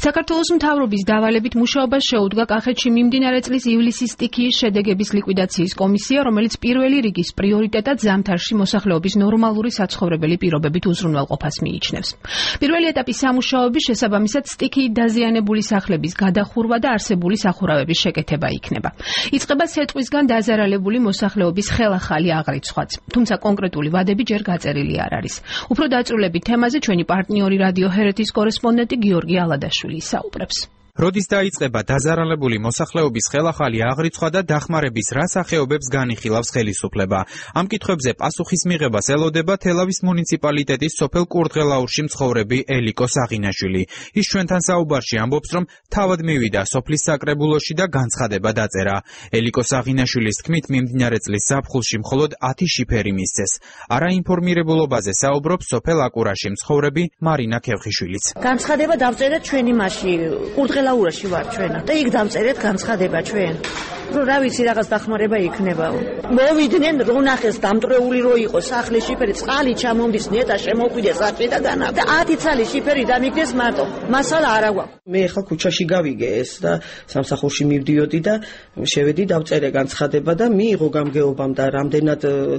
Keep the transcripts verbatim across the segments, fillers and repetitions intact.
საქართველოს მთავრობის დავალებით მუშაობას შეუდგა კახეთში მიმდინარე წლის ივლისის სტიქიის შედეგების ლიკვიდაციის კომისია, რომელიც პირველი რიგის პრიორიტეტად ზამთარში მოსახლეობის ნორმალური საცხოვრებელი პირობებით უზრუნველყოფას მიიჩნევს. Პირველი ეტაპის სამუშაოების შესაბამისად სტიქიით დაზიანებული სახლების გადახურვა და არსებული სახურავების შეკეთება იქნება. იწყება სეტყვისგან დაზარალებული მოსახლეობის ხელახალი აღრიცხვაც, თუმცა კონკრეტული ვადები ჯერ გაწერილი არ არის. Უფრო დაწვრილებით თემაზე ჩვენი პარტნიორი რადიო ჰერეთის კორესპონდენტი გიორგი ალადაშვილი საუბრებს. როდის დაიწყება დაზარალებული მოსახლეობის ხელახალი აღრიცხვა და დახმარების რა სახეობებს განიხილავს ხელისუფლება? Ამ კითხვებზე პასუხის მიღებას ელოდება თელავის მუნიციპალიტეტის სოფელ კურდღელაურში მცხოვრები ელიკო საღინაშვილი. Ის ჩვენთან საუბარში ამბობს, რომ თავად მივიდა სოფლის საკრებულოში და განცხადება დაწერა. ელიკო საღინაშვილის თქმით, მიმდინარე წლის ზაფხულში მხოლოდ ათი შიფერი მისცეს. არაინფორმირებულობაზე საუბრობს სოფელ აკურაში მცხოვრები მარინა ქევხიშვილიც. განცხადება დავწერეთ ჩვენი მასში კურდღელაურაში ვარ ჩვენა და იქ დავწერეთ განცხადება ჩვენ. რომ რა ვიცი რაღაც დახმარება იქნებაო. მოვიდნენ რო ნახეს დამტრეული რო იყო სახლი შიფერი, წყალი ჩამომდის, ნეტა შემოკვიდეს აფედაგანა და ათი ცალი შიფერი დამიგდეს მარტო. მასალა არა გვაქვს. მე ხა ქუჩაში გავიგე ეს და სამსახურში მივდიოდი და შევედი დავწერე განცხადება და მიიღო გამგეობამ და რამდენად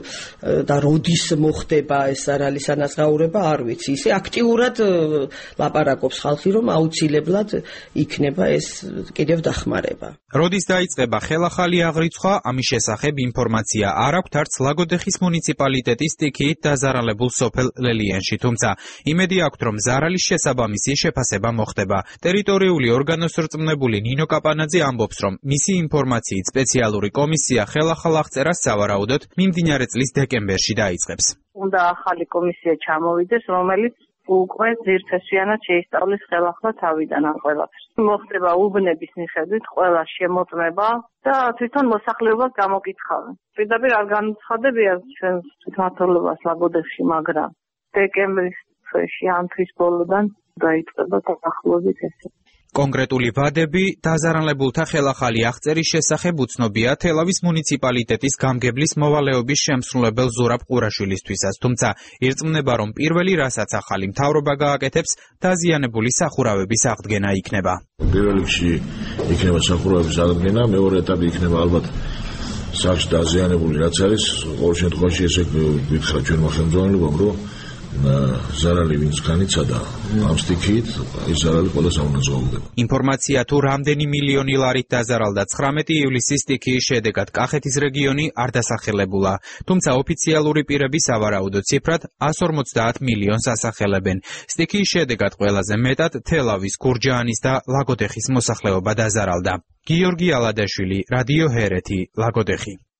და როდის მოხდება ეს არალისანაცღაურება არ ვიცი. ისე აქტიურად ლაპარაკობს ხალხი, რომ აუცილებლად იქნება ეს კიდევ დახმარება. როდის დაიწყება ხელახალი აღრიცხვა, ამის შესახებ ინფორმაცია არ აქვთ არც ლაგოდეხის მუნიციპალიტეტის სტიქიით დაზარალებულ სოფელ ლელიანში, თუმცა იმედი აქვთ, რომ ზარალის შესაბამისი შეფასება მოხდება. ტერიტორიული ორგანოს რწმუნებული ნინო კაპანაძე ამბობს, რომ მისი ინფორმაციით სპეციალური კომისია ხელახალ აღწერას სავარაუდოდ მიმდინარე წლის დეკემბერში დაიწყებს. უნდა ახალი კომისია ჩამოვიდეს, რომელიც უკვე ძირფესვიანად შეისწავლის ხელახლა თავიდან ამ ყველაფერს. მოხდება უბნების მიხედვით ყველა შემოწმება და თვითონ მოსახლეობას გამოკითხავენ. პირდაპირ არ განცხადებია ჩვენს თვითმმართველობას ლაგოდეხში, მაგრამ დეკემბრის თვეში ამ თვის ბოლოდან დაიწყება დაახლოებით ესე. კონკრეტული ვადები დაზარალებულთა ხელახალი აღწერის შესახებ უცნობია თელავის მუნიციპალიტეტის გამგებლის მოვალეობის შემსრულებელ ზურაბ ყურაშვილისთვისაც, თუმცა ირწმუნება, რომ პირველი რასაც ახალი მთავრობა გააკეთებს, დაზიანებული სახურავების აღდგენა იქნება. პირველ რიგში იქნება სახურავების აღდგენა, მეორე ეტაპი იქნება ალბათ სახლში დაზიანებული რაც არის, ყოველ შემთხვევაში ესე გითხრა ჩვენმა ხელმძღვანელობამ, რომ ზარალი ვინც განიცადა ამ სტიქიით, ის ზარალი ყველას აუნაზღაურდება. ინფორმაცია თუ რამდენი მილიონი ლარით დაზარალდა ცხრამეტი ივლისის სტიქიის შედეგად კახეთის რეგიონი არ დასახელებულა, თუმცა ოფიციალური პირები სავარაუდო ციფრად ას ორმოცდაათ მილიონს ასახელებენ. სტიქიის შედეგად ყველაზე მეტად თელავის, გურჯაანის და ლაგოდეხის მოსახლეობა დაზარალდა. გიორგი ალადაშვილი, რადიო ჰერეთი, ლაგოდეხი.